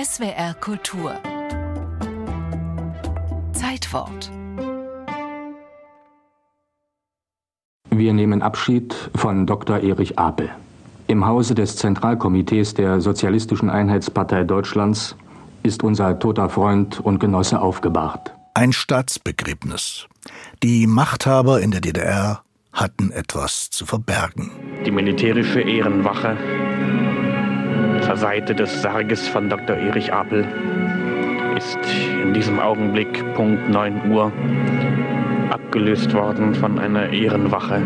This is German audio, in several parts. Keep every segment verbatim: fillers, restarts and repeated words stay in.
S W R Kultur Zeitwort. Wir nehmen Abschied von Doktor Erich Apel. Im Hause des Zentralkomitees der Sozialistischen Einheitspartei Deutschlands ist unser toter Freund und Genosse aufgebahrt. Ein Staatsbegräbnis. Die Machthaber in der D D R hatten etwas zu verbergen. Die militärische Ehrenwache zur Seite des Sarges von Doktor Erich Apel ist in diesem Augenblick Punkt neun Uhr abgelöst worden von einer Ehrenwache,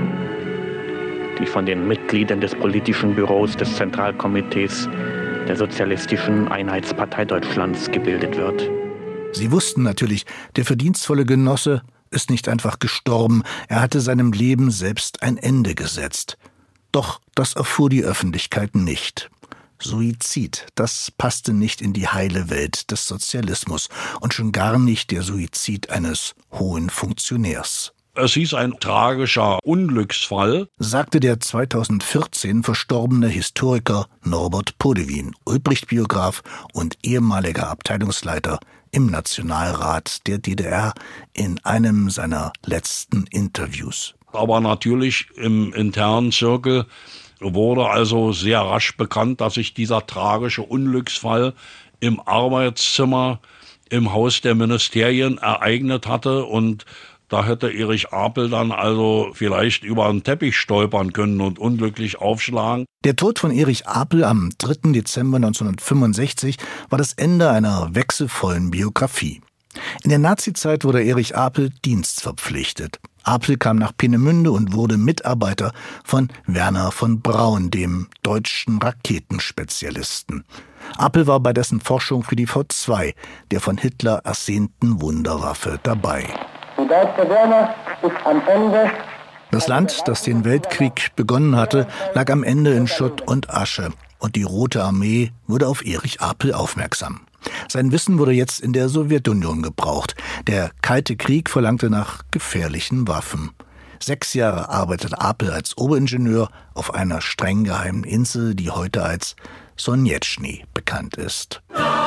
die von den Mitgliedern des politischen Büros des Zentralkomitees der Sozialistischen Einheitspartei Deutschlands gebildet wird. Sie wussten natürlich, der verdienstvolle Genosse ist nicht einfach gestorben, er hatte seinem Leben selbst ein Ende gesetzt. Doch das erfuhr die Öffentlichkeit nicht. Suizid, das passte nicht in die heile Welt des Sozialismus und schon gar nicht der Suizid eines hohen Funktionärs. Es hieß ein tragischer Unglücksfall, sagte der zweitausendvierzehn verstorbene Historiker Norbert Podewin, Ulbricht-Biograf und ehemaliger Abteilungsleiter im Nationalrat der D D R in einem seiner letzten Interviews. Aber natürlich im internen Zirkel wurde also sehr rasch bekannt, dass sich dieser tragische Unglücksfall im Arbeitszimmer im Haus der Ministerien ereignet hatte und da hätte Erich Apel dann also vielleicht über einen Teppich stolpern können und unglücklich aufschlagen. Der Tod von Erich Apel am dritten Dezember neunzehnhundertfünfundsechzig war das Ende einer wechselvollen Biografie. In der Nazizeit wurde Erich Apel dienstverpflichtet. Apel kam nach Peenemünde und wurde Mitarbeiter von Werner von Braun, dem deutschen Raketenspezialisten. Apel war bei dessen Forschung für die V zwei, der von Hitler ersehnten Wunderwaffe, dabei. Die deutsche Wehrmacht ist am Ende. Das Land, das den Weltkrieg begonnen hatte, lag am Ende in Schutt und Asche. Und die Rote Armee wurde auf Erich Apel aufmerksam. Sein Wissen wurde jetzt in der Sowjetunion gebraucht. Der Kalte Krieg verlangte nach gefährlichen Waffen. Sechs Jahre arbeitete Apel als Oberingenieur auf einer streng geheimen Insel, die heute als Sonetschny bekannt ist.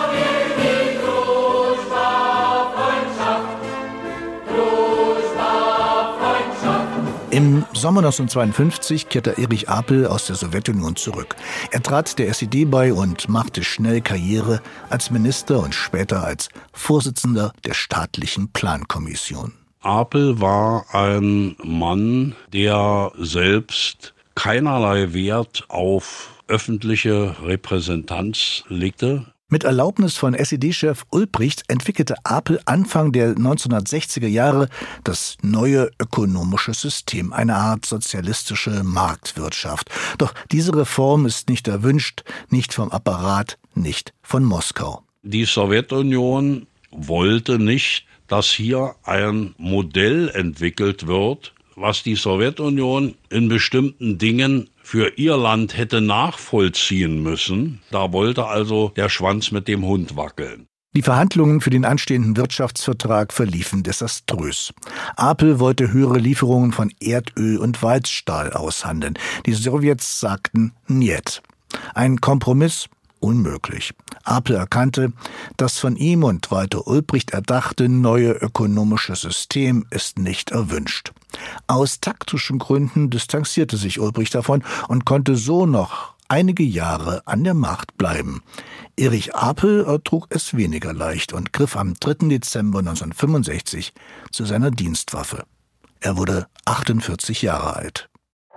Im Sommer neunzehnhundertzweiundfünfzig kehrte Erich Apel aus der Sowjetunion zurück. Er trat der S E D bei und machte schnell Karriere als Minister und später als Vorsitzender der staatlichen Plankommission. Apel war ein Mann, der selbst keinerlei Wert auf öffentliche Repräsentanz legte. Mit Erlaubnis von S E D-Chef Ulbricht entwickelte Apel Anfang der neunzehnhundertsechziger Jahre das neue ökonomische System, eine Art sozialistische Marktwirtschaft. Doch diese Reform ist nicht erwünscht, nicht vom Apparat, nicht von Moskau. Die Sowjetunion wollte nicht, dass hier ein Modell entwickelt wird, was die Sowjetunion in bestimmten Dingen für ihr Land hätte nachvollziehen müssen. Da wollte also der Schwanz mit dem Hund wackeln. Die Verhandlungen für den anstehenden Wirtschaftsvertrag verliefen desaströs. Apel wollte höhere Lieferungen von Erdöl und Walzstahl aushandeln. Die Sowjets sagten Njet. Ein Kompromiss? Unmöglich. Apel erkannte, das von ihm und Walter Ulbricht erdachte neue ökonomische System ist nicht erwünscht. Aus taktischen Gründen distanzierte sich Ulbricht davon und konnte so noch einige Jahre an der Macht bleiben. Erich Apel ertrug es weniger leicht und griff am dritten Dezember neunzehnhundertfünfundsechzig zu seiner Dienstwaffe. Er wurde achtundvierzig Jahre alt.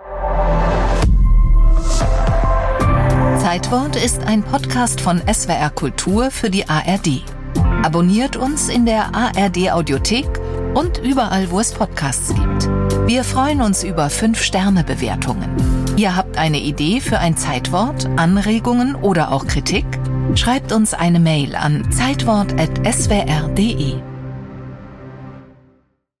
Zeitwort ist ein Podcast von S W R Kultur für die A R D. Abonniert uns in der A R D-Audiothek und überall, wo es Podcasts gibt. Wir freuen uns über fünf Sterne Bewertungen. Ihr habt eine Idee für ein Zeitwort, Anregungen oder auch Kritik? Schreibt uns eine Mail an zeitwort at s w r punkt d e.